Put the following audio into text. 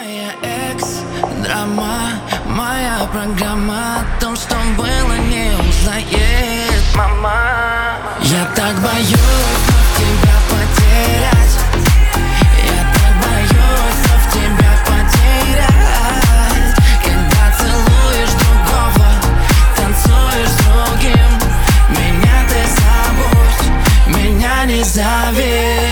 Моя экс-драма, моя программа о том, что было, не узнает мама. Я так боюсь вновь тебя потерять. Я так боюсь вновь тебя потерять. Когда целуешь другого, танцуешь с другим, меня ты забудь, меня не зови.